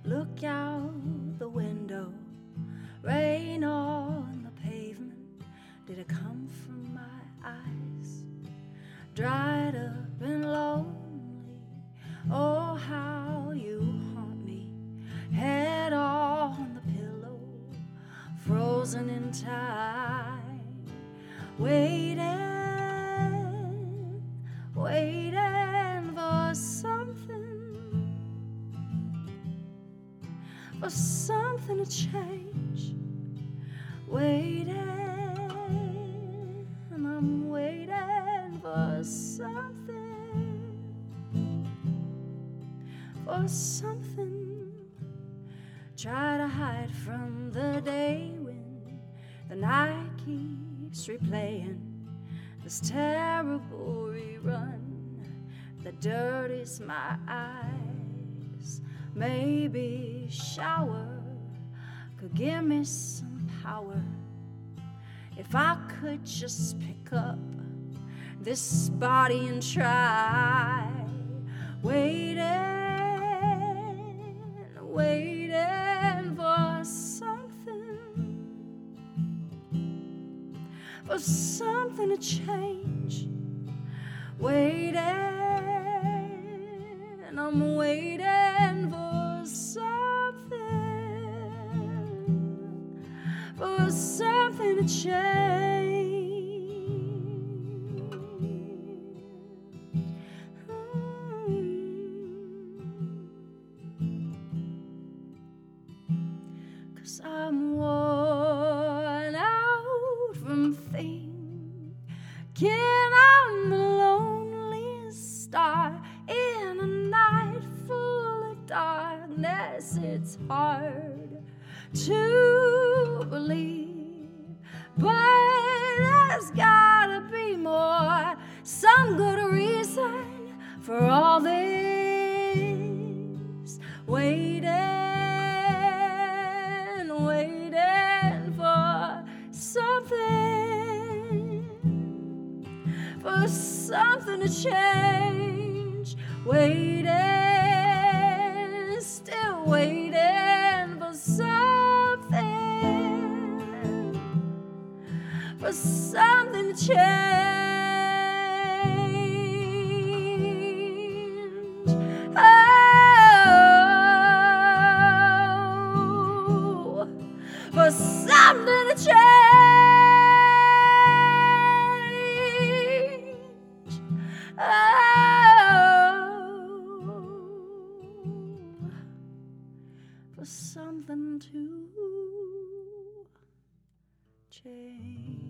Look out the window, rain on the pavement. Did it come from my eyes? Dried up and lonely. Oh, how you haunt me. Head on the pillow, frozen in time. Waiting for something to change. I'm waiting for something. Try to hide from the day when the night keeps replaying this terrible rerun that dirties my eyes. Maybe shower could give me some power if I could just pick up this body and try. Waiting for something to change. I'm waiting for something to change. 'Cause I'm worn out from thinking I'm the loneliest star in a night full of darkness. It's hard to believe, but there's gotta be more, some good reason for all this waiting for something to change. Still waiting for something to change. Oh, for something to change. For something to change.